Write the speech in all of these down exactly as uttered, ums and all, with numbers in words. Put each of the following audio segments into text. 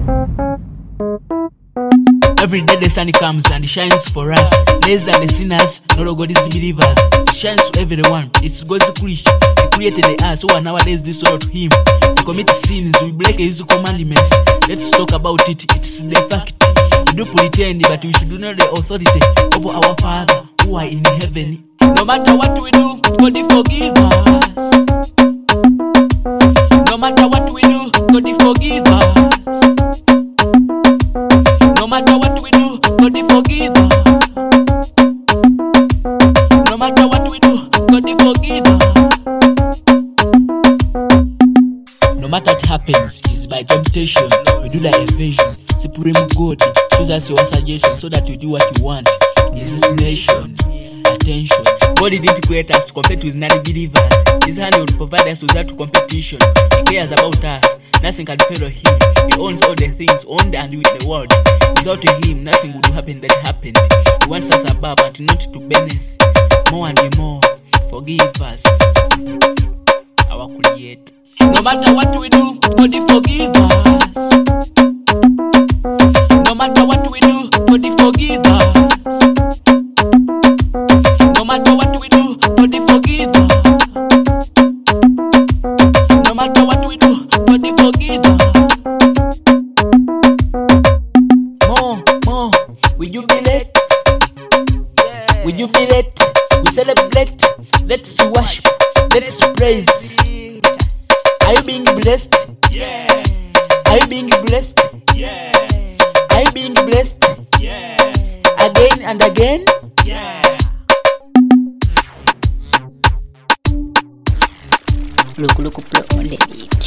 Every day the sun comes and shines for us. Less than the sinners, not all God is believers. It shines to everyone. It's God's creation. He created the earth, so nowadays this sorrow to Him. We commit sins, we break His commandments. Let's talk about it. It's the fact. We do pretend, but we should know the authority over our Father who are in heaven. No matter what we do, God forgive us. No matter what we do, God forgive us. No matter what we do, God forgive us. No matter what we do, God forgive us. No matter what happens, it's by temptation. We do the evasion. Supreme God, choose us your suggestion so that you do what you want. In this nation, attention. God didn't create us to compete with non-believers. His hand will provide us without competition. He cares about us. Nothing can fail Him. He owns all the things owned and with the world. Without Him, nothing would happen that happened. He wants us above and not to benefit more and more. Forgive us, our Creator. No matter what we do, God forgive us. No matter what we do, God forgive us. No matter what we do, God forgive us. No matter what we do, God forgive us. More, more, we jubilate, yeah. We jubilate, we celebrate. Let's worship, let's praise. Are you being blessed? Yeah. Are you being blessed? Yeah. Are you being blessed? Yeah. Again and again? Yeah. Look, look, look on the beat.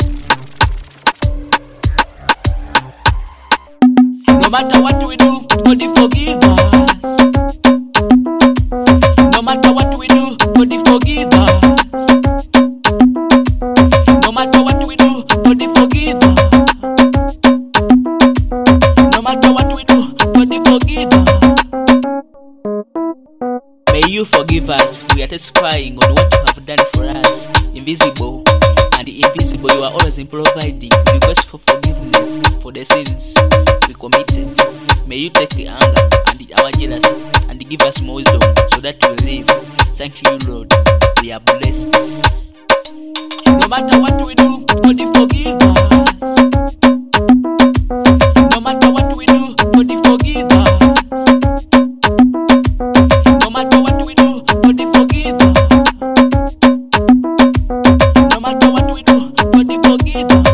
No matter what we do, God forgive us. No matter what we do, God forgive us. No matter what we do, God forgive us. No matter what we do, God forgive us. May you forgive us. We are testifying on what you have done for us. Invisible and invisible, you are always providing. We request for forgiveness for the sins we committed. May you take the anger and our jealousy and give us more wisdom so that we live. Thank you, Lord. We are blessed. No matter what we do, God forgive us. No matter what we do, God forgive us. No matter what we do, God forgive us. No matter what we do, God forgive us.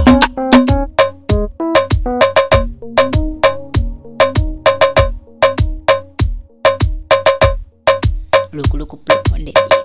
Look, look, look on the beat.